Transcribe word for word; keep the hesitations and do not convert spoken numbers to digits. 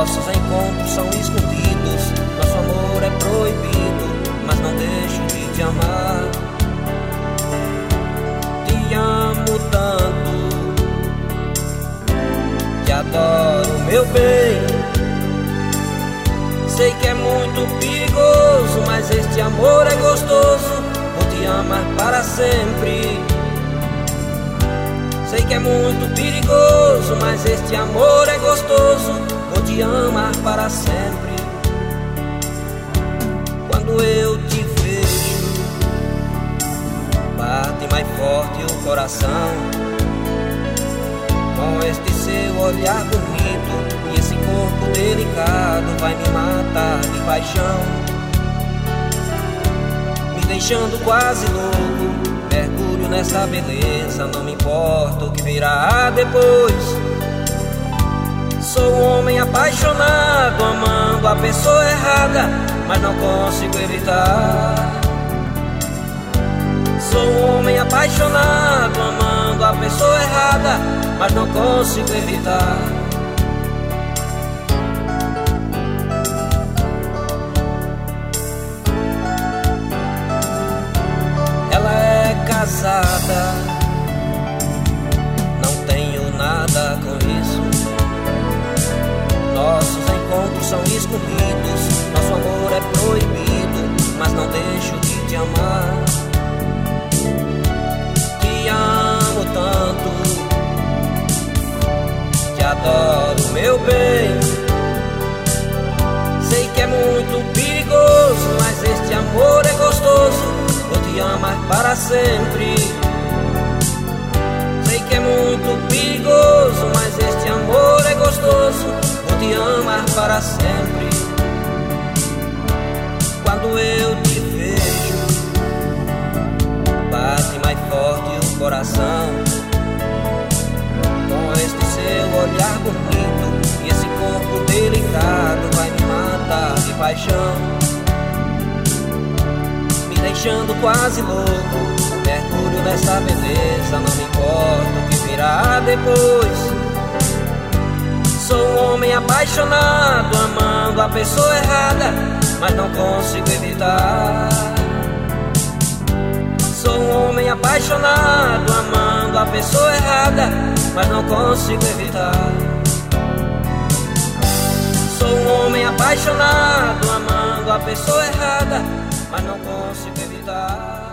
Nossos encontros são escondidos, nosso amor é proibido, mas não deixo de te amar. Te amo tanto, te adoro, meu bem. Sei que é muito perigoso, mas este amor é gostoso. Vou te amar para sempre. Sei que é muito perigoso, mas este amor é gostoso. Vou te amar para sempre. Quando eu te vejo, bate mais forte o coração. Com este seu olhar bonito e esse corpo delicado, vai me matar de paixão, me deixando quase louco. Mergulho nessa beleza, não me importa o que virá depois. Sou um homem apaixonado, amando a pessoa errada, mas não consigo evitar. Sou um homem apaixonado, amando a pessoa errada, mas não consigo evitar. Ela é casada, não tenho nada com isso. Nossos encontros são escondidos, nosso amor é proibido, mas não deixo de te amar. Te amo tanto, te adoro, meu bem. Sei que é muito perigoso, mas este amor é gostoso. Vou te amar para sempre. Sei que é muito perigoso, mas este amor é gostoso. Vou te amar para sempre. Quando eu te vejo, bate mais forte o coração. Com este seu olhar bonito e esse corpo delicado, vai me matar de paixão, me deixando quase louco. Mergulho nessa beleza, não me importa o que virá depois. Sou um homem apaixonado, amando a pessoa errada, mas não consigo evitar. Sou um homem apaixonado, amando a pessoa errada, mas não consigo evitar. Sou um homem apaixonado, amando a pessoa errada, mas não consigo evitar.